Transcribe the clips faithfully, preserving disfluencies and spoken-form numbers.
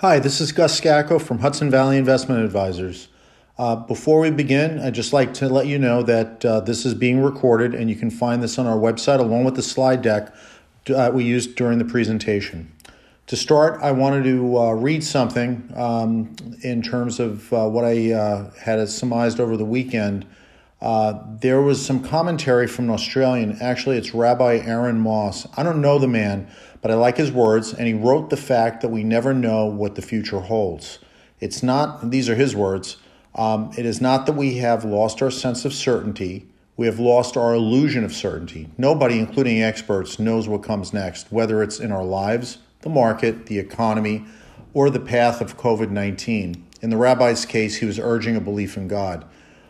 Hi, this is Gus Scacco from Hudson Valley Investment Advisors. Uh, before we begin, I'd just like to let you know that uh, this is being recorded and you can find this on our website along with the slide deck uh, we used during the presentation. To start, I wanted to uh, read something um, in terms of uh, what I uh, had surmised over the weekend. Uh, there was some commentary from an Australian. Actually, it's Rabbi Aaron Moss. I don't know the man, but I like his words, and he wrote the fact that we never know what the future holds. It's not, these are his words, um, it is not that we have lost our sense of certainty. We have lost our illusion of certainty. Nobody, including experts, knows what comes next, whether it's in our lives, the market, the economy, or the path of covid nineteen. In the rabbi's case, he was urging a belief in God.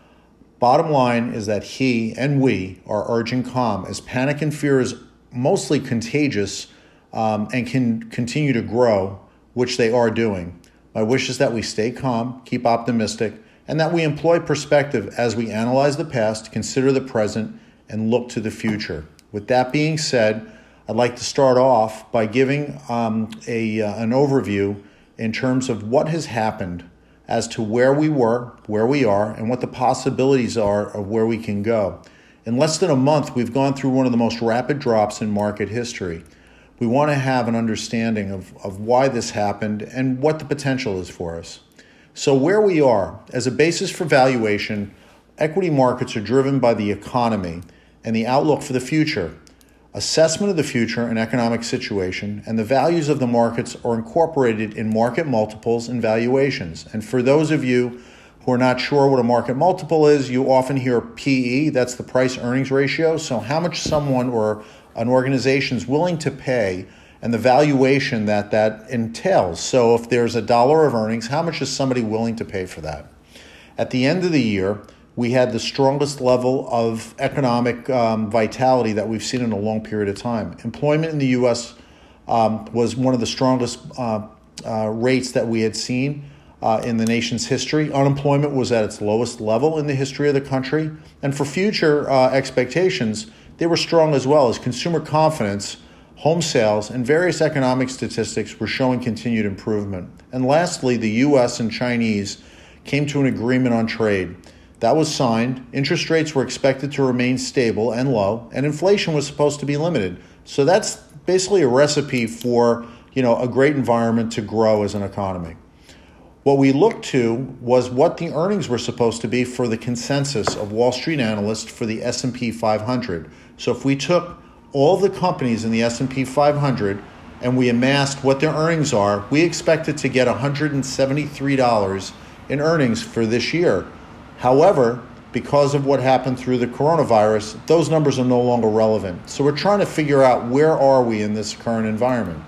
Bottom line is that he and we are urging calm, as panic and fear is mostly contagious um, and can continue to grow, which they are doing. My wish is that we stay calm, keep optimistic, and that we employ perspective as we analyze the past, consider the present, and look to the future. With that being said, I'd like to start off by giving um, a uh, an overview in terms of what has happened as to where we were, where we are, and what the possibilities are of where we can go. In less than a month, we've gone through one of the most rapid drops in market history. We want to have an understanding of, of why this happened and what the potential is for us. So where we are, as a basis for valuation, equity markets are driven by the economy and the outlook for the future. Assessment of the future and economic situation and the values of the markets are incorporated in market multiples and valuations. And for those of you who are not sure what a market multiple is, you often hear P E, that's the price earnings ratio. So how much someone or an organization is willing to pay and the valuation that that entails. So if there's a dollar of earnings, how much is somebody willing to pay for that? At the end of the year, we had the strongest level of economic um, vitality that we've seen in a long period of time. Employment in the U S um, was one of the strongest uh, uh, rates that we had seen uh, in the nation's history. Unemployment was at its lowest level in the history of the country. And for future uh, expectations, they were strong as well, as consumer confidence, home sales, and various economic statistics were showing continued improvement. And lastly, the U S and Chinese came to an agreement on trade. That was signed, interest rates were expected to remain stable and low, and inflation was supposed to be limited. So that's basically a recipe for, you know, a great environment to grow as an economy. What we looked to was what the earnings were supposed to be for the consensus of Wall Street analysts for the S and P five hundred. So if we took all the companies in the S and P five hundred and we amassed what their earnings are, we expected to get one hundred seventy-three dollars in earnings for this year. However, because of what happened through the coronavirus, those numbers are no longer relevant. So we're trying to figure out, where are we in this current environment?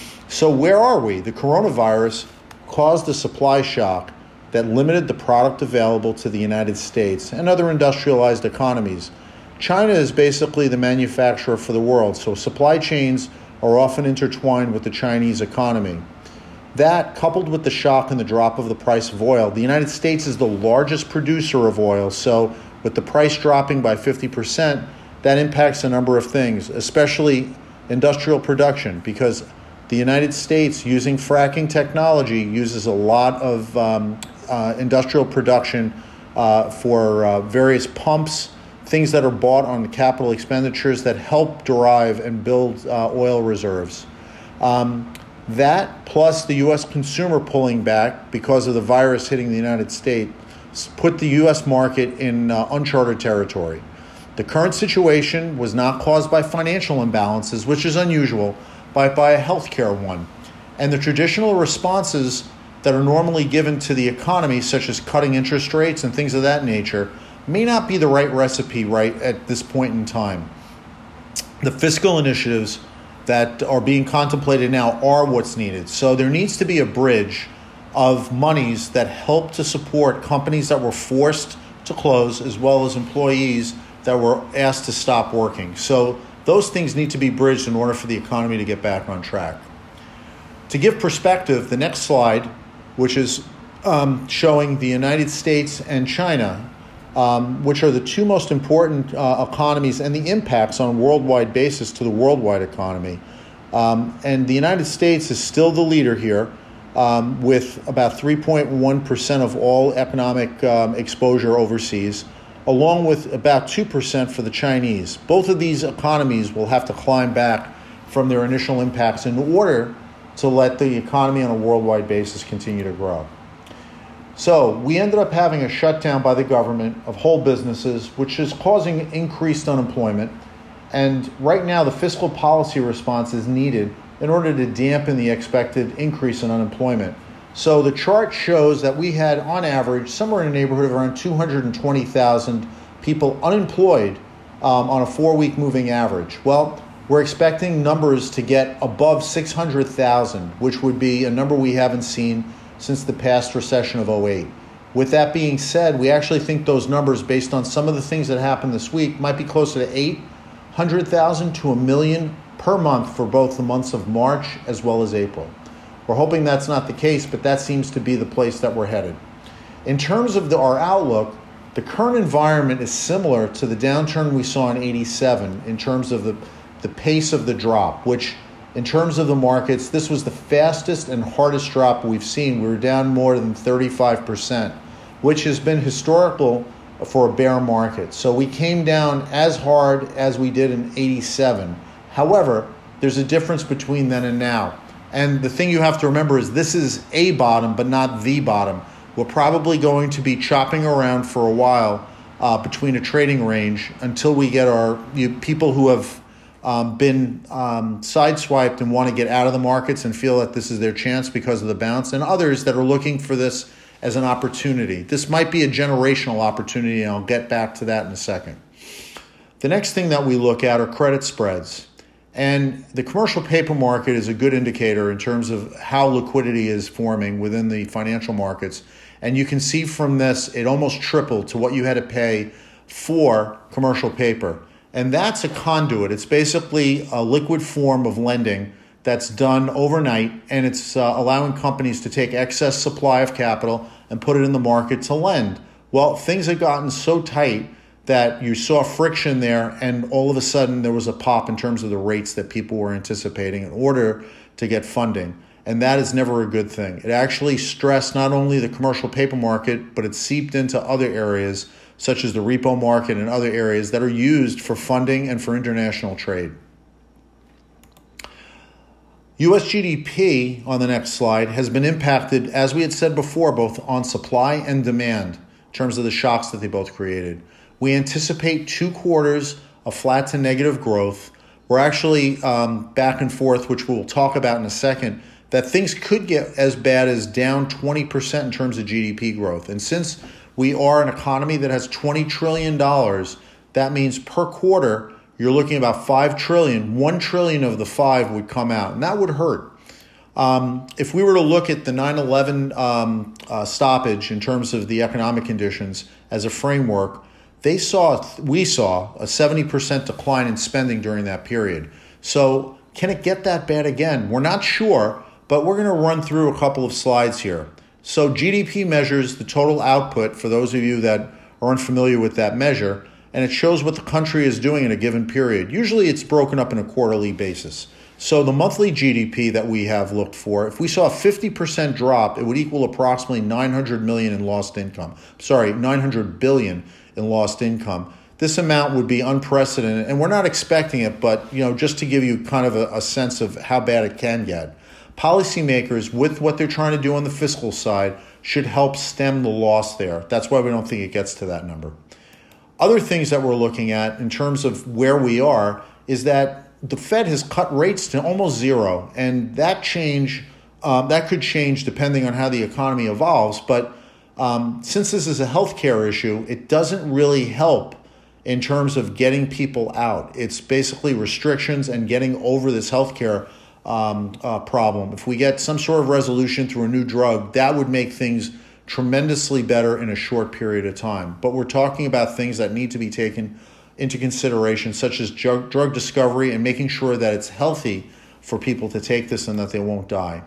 So where are we? The coronavirus caused a supply shock that limited the product available to the United States and other industrialized economies. China is basically the manufacturer for the world, so supply chains are often intertwined with the Chinese economy. That, coupled with the shock and the drop of the price of oil, the United States is the largest producer of oil, so with the price dropping by fifty percent, that impacts a number of things, especially industrial production, because the United States, using fracking technology, uses a lot of um, uh, industrial production uh, for uh, various pumps, things that are bought on capital expenditures that help derive and build uh, oil reserves. Um, That, plus the U S consumer pulling back because of the virus hitting the United States, put the U S market in uh, uncharted territory. The current situation was not caused by financial imbalances, which is unusual, but by a healthcare one. And the traditional responses that are normally given to the economy, such as cutting interest rates and things of that nature, may not be the right recipe right at this point in time. The fiscal initiatives that are being contemplated now are what's needed. So there needs to be a bridge of monies that help to support companies that were forced to close, as well as employees that were asked to stop working. So those things need to be bridged in order for the economy to get back on track. To give perspective, the next slide, which is um, showing the United States and China, um, which are the two most important uh, economies and the impacts on a worldwide basis to the worldwide economy. Um, and the United States is still the leader here. um, with about three point one percent of all economic um, exposure overseas, along with about two percent for the Chinese. Both of these economies will have to climb back from their initial impacts in order to let the economy on a worldwide basis continue to grow. So we ended up having a shutdown by the government of whole businesses, which is causing increased unemployment. And right now, the fiscal policy response is needed in order to dampen the expected increase in unemployment. So the chart shows that we had, on average, somewhere in the neighborhood of around two hundred twenty thousand people unemployed um, on a four-week moving average. Well, we're expecting numbers to get above six hundred thousand, which would be a number we haven't seen since the past recession of oh eight. With that being said, we actually think those numbers, based on some of the things that happened this week, might be closer to eight hundred thousand to a million per month for both the months of March as well as April. We're hoping that's not the case, but that seems to be the place that we're headed. In terms of the, our outlook, the current environment is similar to the downturn we saw in eighty-seven in terms of the, the pace of the drop, which in terms of the markets, this was the fastest and hardest drop we've seen. We were down more than thirty-five percent, which has been historical for a bear market. So we came down as hard as we did in eighty-seven. However, there's a difference between then and now. And the thing you have to remember is this is a bottom, but not the bottom. We're probably going to be chopping around for a while uh, between a trading range until we get our you, people who have um, been um, sideswiped and want to get out of the markets and feel that this is their chance because of the bounce, and others that are looking for this as an opportunity. This might be a generational opportunity, and I'll get back to that in a second. The next thing that we look at are credit spreads. And the commercial paper market is a good indicator in terms of how liquidity is forming within the financial markets. And you can see from this, it almost tripled to what you had to pay for commercial paper. And that's a conduit. It's basically a liquid form of lending that's done overnight, and it's uh, allowing companies to take excess supply of capital and put it in the market to lend. Well, things have gotten so tight that you saw friction there, and all of a sudden there was a pop in terms of the rates that people were anticipating in order to get funding. And that is never a good thing. It actually stressed not only the commercial paper market, but it seeped into other areas, such as the repo market and other areas that are used for funding and for international trade. U S G D P, on the next slide, has been impacted, as we had said before, both on supply and demand in terms of the shocks that they both created. We anticipate two quarters of flat to negative growth. We're actually um, back and forth, which we'll talk about in a second, that things could get as bad as down twenty percent in terms of G D P growth. And since we are an economy that has twenty trillion dollars, that means per quarter, you're looking at about five trillion dollars. one trillion dollars of the five would come out, and that would hurt. Um, if we were to look at the nine eleven um, uh, stoppage in terms of the economic conditions as a framework, they saw, we saw a seventy percent decline in spending during that period. So can it get that bad again? We're not sure, but we're going to run through a couple of slides here. So G D P measures the total output for those of you that are unfamiliar with that measure, and it shows what the country is doing in a given period. Usually it's broken up in a quarterly basis. So the monthly G D P that we have looked for, if we saw a fifty percent drop, it would equal approximately nine hundred million dollars in lost income. Sorry, nine hundred billion dollars in lost income. This amount would be unprecedented, and we're not expecting it, but you know, just to give you kind of a, a sense of how bad it can get. Policymakers, with what they're trying to do on the fiscal side, should help stem the loss there. That's why we don't think it gets to that number. Other things that we're looking at in terms of where we are is that the Fed has cut rates to almost zero, and that change, um, that could change depending on how the economy evolves, but Um, since this is a healthcare issue, it doesn't really help in terms of getting people out. It's basically restrictions and getting over this healthcare um, uh, problem. If we get some sort of resolution through a new drug, that would make things tremendously better in a short period of time. But we're talking about things that need to be taken into consideration, such as drug, drug discovery and making sure that it's healthy for people to take this and that they won't die.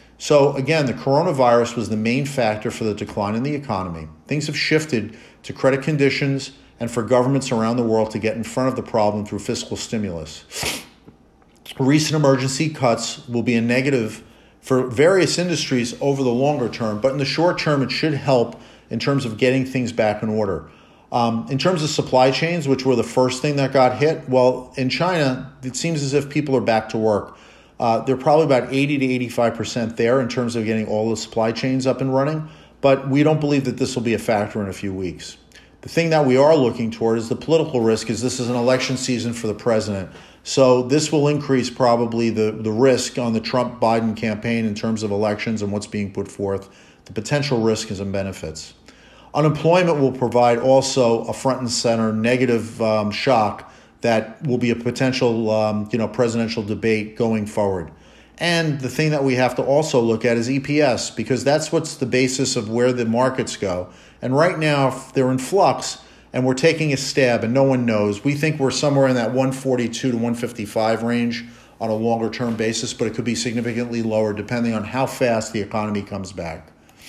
So again, the coronavirus was the main factor for the decline in the economy. Things have shifted to credit conditions and for governments around the world to get in front of the problem through fiscal stimulus. Recent emergency cuts will be a negative for various industries over the longer term, but in the short term, it should help in terms of getting things back in order. Um, in terms of supply chains, which were the first thing that got hit, well, in China, it seems as if people are back to work. Uh, they're probably about eighty to eighty-five percent there in terms of getting all the supply chains up and running, but we don't believe that this will be a factor in a few weeks. The thing that we are looking toward is the political risk, is this is an election season for the president. So this will increase probably the, the risk on the Trump-Biden campaign in terms of elections and what's being put forth, the potential risks and benefits. Unemployment will provide also a front and center negative um, shock that will be a potential um, you know, presidential debate going forward. And the thing that we have to also look at is E P S, because that's what's the basis of where the markets go. And right now, if they're in flux and we're taking a stab and no one knows, we think we're somewhere in that one forty-two to one fifty-five range on a longer term basis, but it could be significantly lower depending on how fast the economy comes back.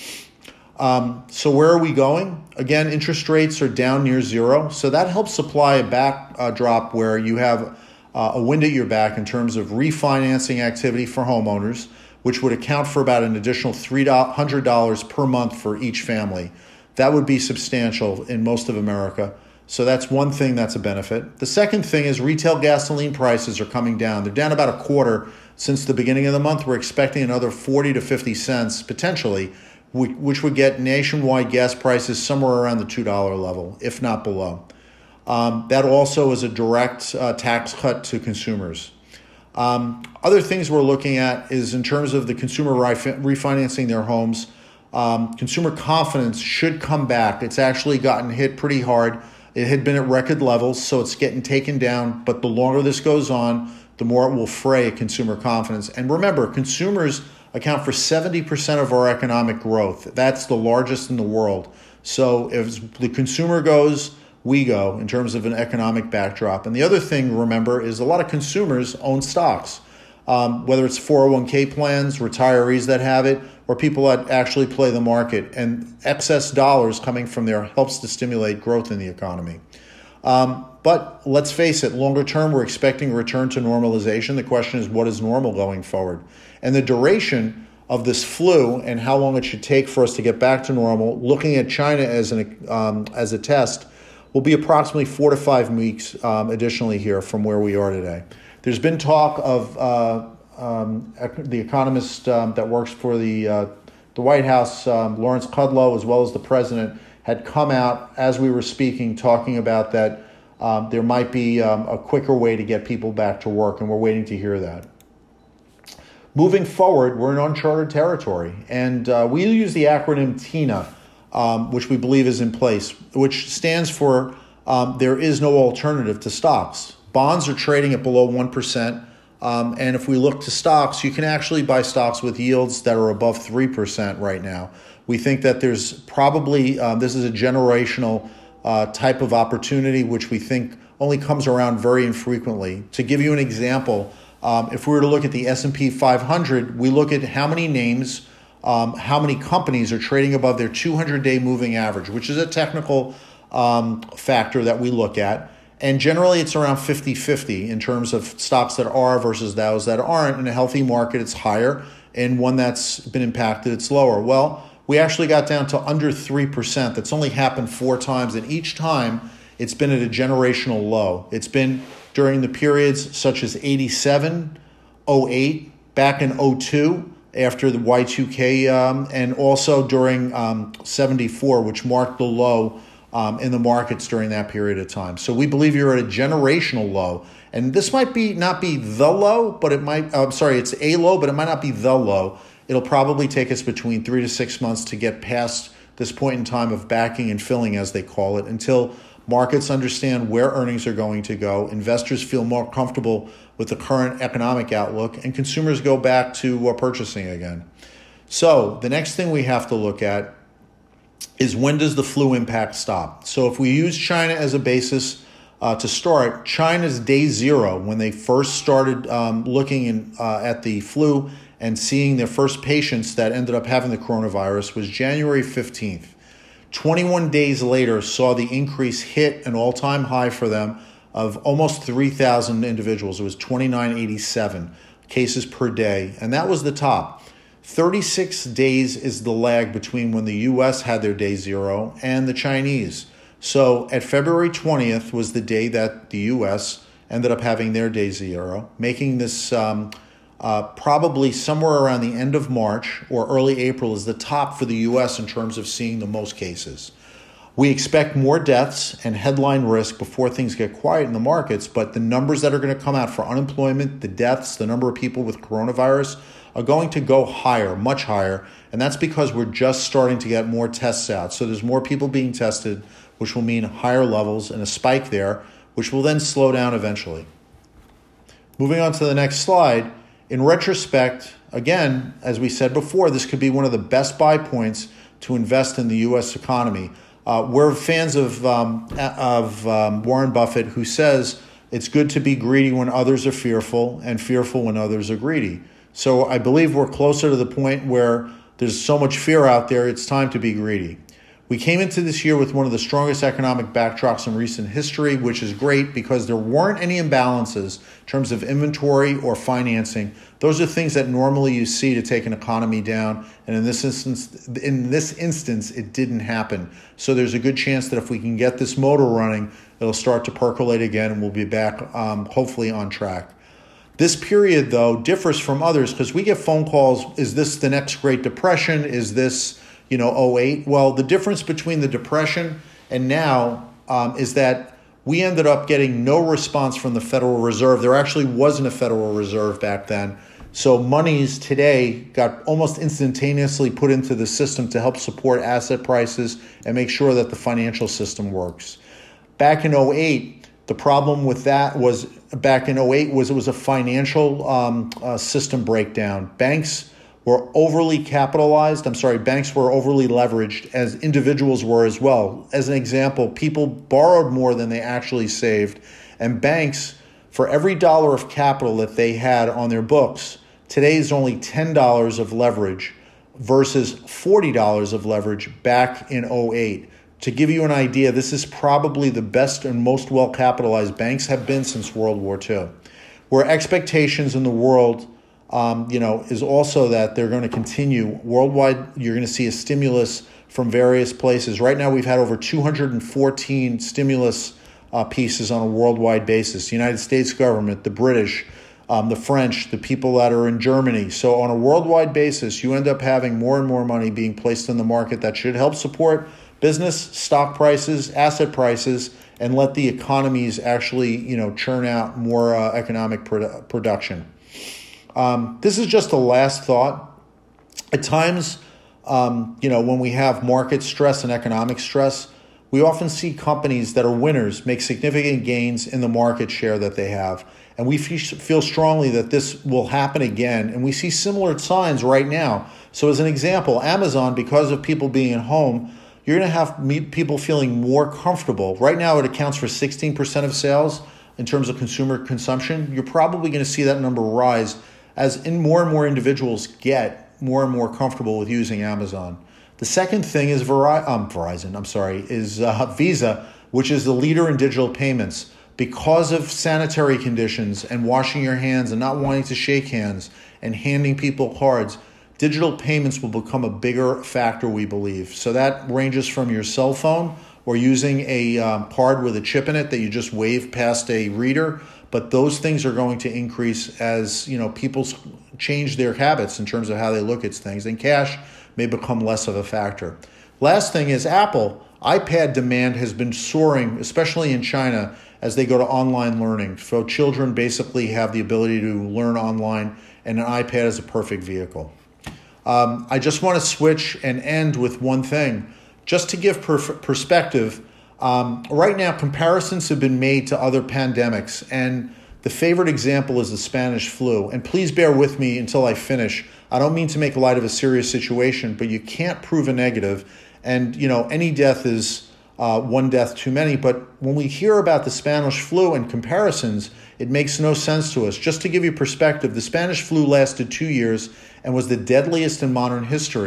Um, so where are we going? Again, interest rates are down near zero. So that helps supply a backdrop uh, where you have uh, a wind at your back in terms of refinancing activity for homeowners, which would account for about an additional three hundred dollars per month for each family. That would be substantial in most of America. So that's one thing that's a benefit. The second thing is retail gasoline prices are coming down. They're down about a quarter since the beginning of the month. We're expecting another forty to fifty cents potentially, which would get nationwide gas prices somewhere around the two dollar level, if not below. Um, that also is a direct uh, tax cut to consumers. Um, other things we're looking at is in terms of the consumer refi- refinancing their homes. Um, consumer confidence should come back. It's actually gotten hit pretty hard. It had been at record levels, so it's getting taken down. But the longer this goes on, the more it will fray consumer confidence. And remember, consumers account for seventy percent of our economic growth. That's the largest in the world. So if the consumer goes, we go in terms of an economic backdrop. And the other thing, remember, is a lot of consumers own stocks, um, whether it's four oh one k plans, retirees that have it, or people that actually play the market. And excess dollars coming from there helps to stimulate growth in the economy. Um, but let's face it, longer term, we're expecting a return to normalization. The question is, what is normal going forward? And the duration of this flu and how long it should take for us to get back to normal, looking at China as an um, as a test, will be approximately four to five weeks um, additionally here from where we are today. There's been talk of uh, um, the economist um, that works for the uh, the White House, um, Lawrence Kudlow, as well as the president, had come out as we were speaking, talking about that um, there might be um, a quicker way to get people back to work, and we're waiting to hear that. Moving forward, we're in uncharted territory, and uh, we use the acronym TINA, um, which we believe is in place, which stands for um, there is no alternative to stocks. Bonds are trading at below one percent, um, and if we look to stocks, you can actually buy stocks with yields that are above three percent right now. We think that there's probably, um, this is a generational uh, type of opportunity, which we think only comes around very infrequently. To give you an example, Um, if we were to look at the S and P five hundred, we look at how many names, um, how many companies are trading above their two hundred day moving average, which is a technical um, factor that we look at. And generally, it's around fifty-fifty in terms of stocks that are versus those that aren't. In a healthy market, it's higher. In one that's been impacted, it's lower. Well, we actually got down to under three percent. That's only happened four times. And each time, it's been at a generational low. It's been during the periods such as eighty-seven, oh eight, back in oh two after the Y two K, um, and also during um, seventy-four, which marked the low um, in the markets during that period of time. So we believe you're at a generational low. And this might be not be the low, but it might, I'm sorry, it's a low, but it might not be the low. It'll probably take us between three to six months to get past this point in time of backing and filling, as they call it, until markets understand where earnings are going to go, investors feel more comfortable with the current economic outlook, and consumers go back to uh, purchasing again. So the next thing we have to look at is, when does the flu impact stop? So if we use China as a basis uh, to start, China's day zero, when they first started um, looking in, uh, at the flu and seeing their first patients that ended up having the coronavirus, was January fifteenth. twenty-one days later saw the increase hit an all-time high for them of almost three thousand individuals. It was twenty-nine eighty-seven cases per day, and that was the top. thirty-six days is the lag between when the U S had their day zero and the Chinese. So at February twentieth was the day that the U S ended up having their day zero, making this um, uh, probably somewhere around the end of March or early April is the top for the U S in terms of seeing the most cases. We expect more deaths and headline risk before things get quiet in the markets, but the numbers that are going to come out for unemployment, the deaths, the number of people with coronavirus are going to go higher, much higher, and that's because we're just starting to get more tests out. So there's more people being tested, which will mean higher levels and a spike there, which will then slow down eventually. Moving on to the next slide, in retrospect, again, as we said before, this could be one of the best buy points to invest in the U S economy. Uh, we're fans of, um, of um, Warren Buffett, who says it's good to be greedy when others are fearful and fearful when others are greedy. So I believe we're closer to the point where there's so much fear out there, it's time to be greedy. We came into this year with one of the strongest economic backdrops in recent history, which is great because there weren't any imbalances in terms of inventory or financing. Those are things that normally you see to take an economy down, and in this instance, in this instance, it didn't happen. So there's a good chance that if we can get this motor running, it'll start to percolate again, and we'll be back, um, hopefully, on track. This period, though, differs from others because we get phone calls, is this the next Great Depression? Is this, you know, oh eight? Well, the difference between the Depression and now um, is that we ended up getting no response from the Federal Reserve. There actually wasn't a Federal Reserve back then. So monies today got almost instantaneously put into the system to help support asset prices and make sure that the financial system works. Back in oh eight, the problem with that was, back in oh eight, was it was a financial um, uh, system breakdown. Banks were overly capitalized. I'm sorry, banks were overly leveraged, as individuals were as well. As an example, people borrowed more than they actually saved. And banks, for every dollar of capital that they had on their books, today is only ten dollars of leverage versus forty dollars of leverage back in oh eight. To give you an idea, this is probably the best and most well-capitalized banks have been since World War Two, where expectations in the world Um, you know, is also that they're going to continue worldwide. You're going to see a stimulus from various places. Right now, we've had over two hundred fourteen stimulus uh, pieces on a worldwide basis. The United States government, the British, um, the French, the people that are in Germany. So on a worldwide basis, you end up having more and more money being placed in the market that should help support business, stock prices, asset prices, and let the economies actually, you know, churn out more uh, economic produ- production. Um, this is just a last thought. At times, um, you know, when we have market stress and economic stress, we often see companies that are winners make significant gains in the market share that they have. And we feel strongly that this will happen again. And we see similar signs right now. So as an example, Amazon, because of people being at home, you're going to have people feeling more comfortable. Right now, it accounts for sixteen percent of sales in terms of consumer consumption. You're probably going to see that number rise as in more and more individuals get more and more comfortable with using Amazon. The second thing is Veri- um, Verizon, I'm sorry, is uh, Visa, which is the leader in digital payments. Because of sanitary conditions and washing your hands and not wanting to shake hands and handing people cards, digital payments will become a bigger factor, we believe. So that ranges from your cell phone or using a um, card with a chip in it that you just wave past a reader. But those things are going to increase as, you know, people change their habits in terms of how they look at things, and cash may become less of a factor. Last thing is Apple. iPad demand has been soaring, especially in China, as they go to online learning. So children basically have the ability to learn online, and an iPad is a perfect vehicle. Um, I just want to switch and end with one thing. Just to give per- perspective, Um, right now, comparisons have been made to other pandemics, and the favorite example is the Spanish flu. And please bear with me until I finish. I don't mean to make light of a serious situation, but you can't prove a negative. And, you know, any death is uh, one death too many. But when we hear about the Spanish flu and comparisons, it makes no sense to us. Just to give you perspective, the Spanish flu lasted two years and was the deadliest in modern history.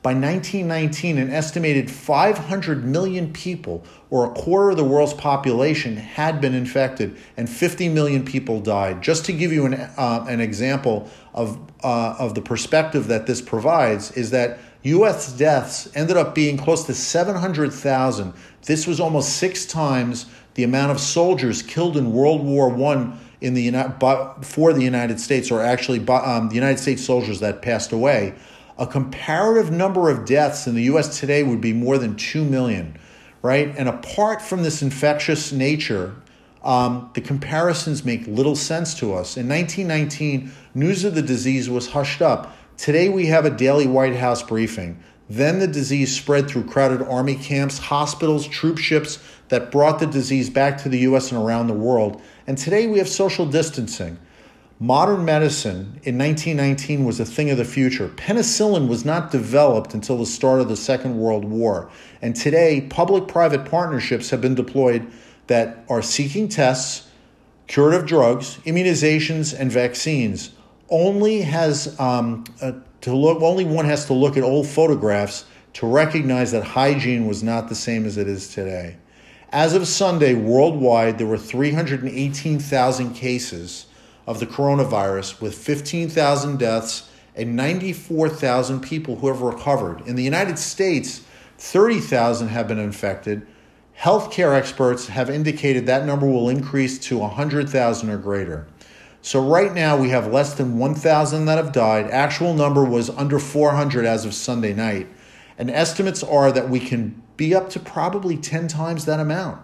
By nineteen nineteen, an estimated five hundred million people, or a quarter of the world's population, had been infected, and fifty million people died. Just to give you an uh, an example of uh, of the perspective that this provides, is that U S deaths ended up being close to seven hundred thousand. This was almost six times the amount of soldiers killed in World War One in the for the United States, or actually um, the United States soldiers that passed away. A comparative number of deaths in the U S today would be more than two million, right? And apart from this infectious nature, um, the comparisons make little sense to us. In nineteen nineteen, news of the disease was hushed up. Today we have a daily White House briefing. Then the disease spread through crowded army camps, hospitals, troop ships that brought the disease back to the U S and around the world. And today we have social distancing. Modern medicine in nineteen nineteen was a thing of the future. Penicillin was not developed until the start of the Second World War. And today, public-private partnerships have been deployed that are seeking tests, curative drugs, immunizations, and vaccines. Only has um, uh, to look. Only one has to look at old photographs to recognize that hygiene was not the same as it is today. As of Sunday, worldwide, there were three hundred eighteen thousand cases of the coronavirus, with fifteen thousand deaths and ninety-four thousand people who have recovered. In the United States, thirty thousand have been infected. Healthcare experts have indicated that number will increase to one hundred thousand or greater. So right now we have less than one thousand that have died. Actual number was under four hundred as of Sunday night. And estimates are that we can be up to probably ten times that amount.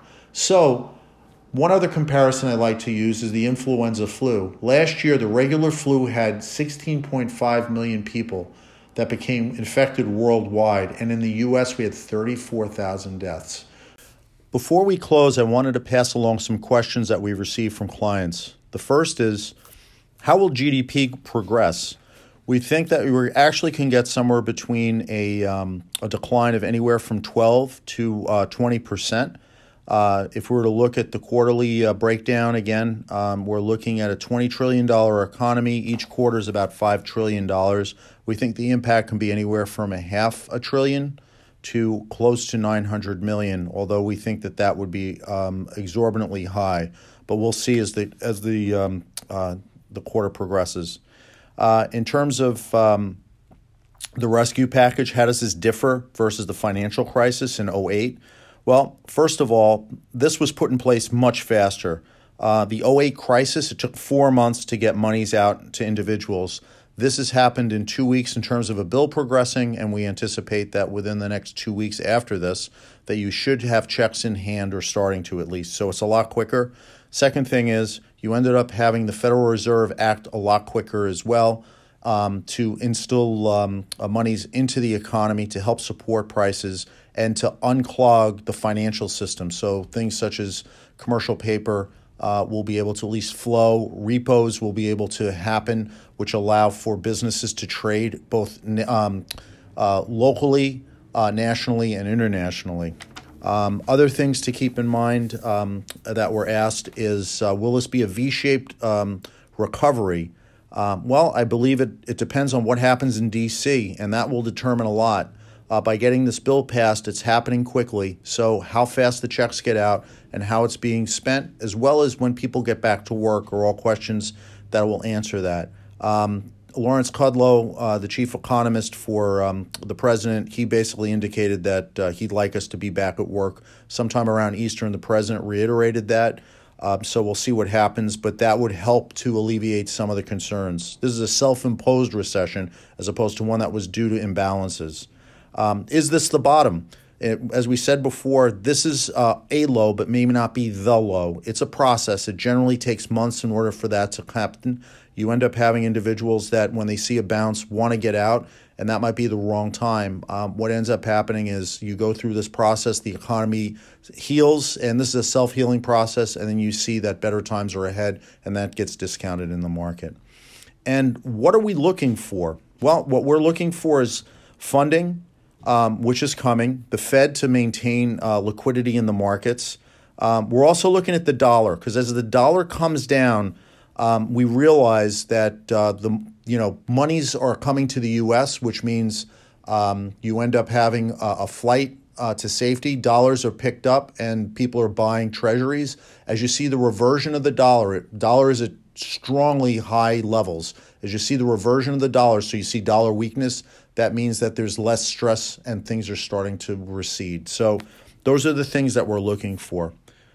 So one other comparison I like to use is the influenza flu. Last year, the regular flu had sixteen point five million people that became infected worldwide, and in the U S, we had thirty-four thousand deaths. Before we close, I wanted to pass along some questions that we've received from clients. The first is, how will G D P progress? We think that we actually can get somewhere between a, um, a decline of anywhere from twelve to uh, twenty percent. Uh, if we were to look at the quarterly uh, breakdown again, um, we're looking at a twenty trillion dollars economy. Each quarter is about five trillion dollars. We think the impact can be anywhere from a half a trillion to close to nine hundred million, although we think that that would be um, exorbitantly high. But we'll see as the as the um, uh, the quarter progresses. Uh, in terms of um, the rescue package, how does this differ versus the financial crisis in oh eight? Well, first of all, this was put in place much faster. Uh, the oh eight crisis, it took four months to get monies out to individuals. This has happened in two weeks in terms of a bill progressing, and we anticipate that within the next two weeks after this, that you should have checks in hand or starting to at least. So it's a lot quicker. Second thing is you ended up having the Federal Reserve act a lot quicker as well um, to instill um, uh, monies into the economy to help support prices and to unclog the financial system. So things such as commercial paper uh, will be able to at least flow. Repos will be able to happen, which allow for businesses to trade both um, uh, locally, uh, nationally, and internationally. Um, other things to keep in mind um, that were asked is, uh, will this be a V-shaped um, recovery? Um, well, I believe it, it depends on what happens in D C, and that will determine a lot. Uh, by getting this bill passed, it's happening quickly. So how fast the checks get out and how it's being spent, as well as when people get back to work, are all questions that will answer that. Um, Lawrence Kudlow, uh, the chief economist for um, the president, he basically indicated that uh, he'd like us to be back at work sometime around Easter, and the president reiterated that. Uh, so we'll see what happens, but that would help to alleviate some of the concerns. This is a self-imposed recession as opposed to one that was due to imbalances. Um, is this the bottom? It, as we said before, this is uh, a low, but maybe not be the low. It's a process. It generally takes months in order for that to happen. You end up having individuals that, when they see a bounce, want to get out, and that might be the wrong time. Um, what ends up happening is you go through this process, the economy heals, and this is a self-healing process, and then you see that better times are ahead, and that gets discounted in the market. And what are we looking for? Well, what we're looking for is funding, Um, which is coming, the Fed to maintain uh, liquidity in the markets. Um, we're also looking at the dollar, because as the dollar comes down, um, we realize that uh, the you know monies are coming to the U S, which means Um, you end up having a, a flight uh, to safety. Dollars are picked up and people are buying treasuries. As you see the reversion of the dollar, it, dollar is at strongly high levels. As you see the reversion of the dollar, so you see dollar weakness, that means that there's less stress and things are starting to recede. So those are the things that we're looking for.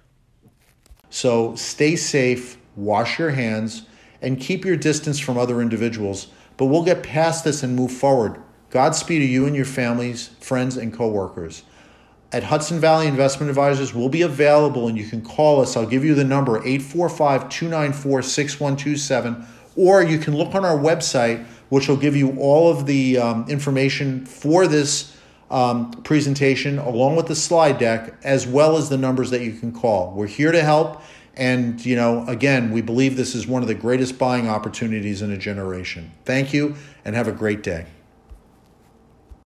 So stay safe, wash your hands, and keep your distance from other individuals. But we'll get past this and move forward. Godspeed to you and your families, friends, and coworkers. At Hudson Valley Investment Advisors, we'll be available and you can call us. I'll give you the number, eight four five, two nine four, six one two seven, or you can look on our website, which will give you all of the um, information for this um, presentation, along with the slide deck, as well as the numbers that you can call. We're here to help. And, you know, again, we believe this is one of the greatest buying opportunities in a generation. Thank you and have a great day.